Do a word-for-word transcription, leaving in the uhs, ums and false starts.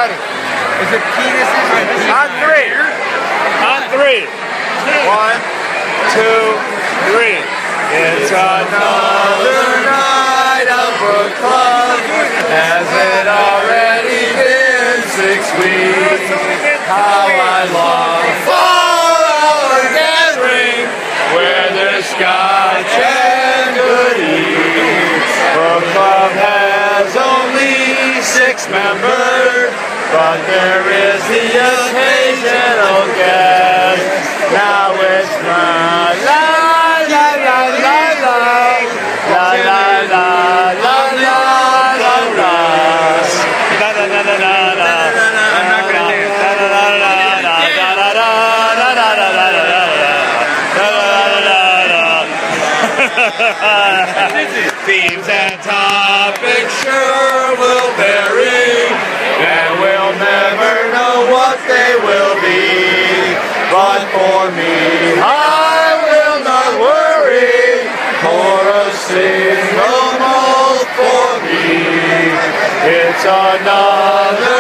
Everybody. Is it penis? On three. On three. One, two, three. It's another night of Brook Club. Has it already been six weeks? How I long for our gathering where there's scotch and goodies. Brook Club has only six members, but there is the occasional guest. Now it's la la la la la la la la la la la la la. Da da da da da da. I'm not gonna dance. Da da da da da da da da da da da da da. Themes and topics sure will vary, and we'll never know what they will be. But for me, I will not worry, for a single malt for me. It's another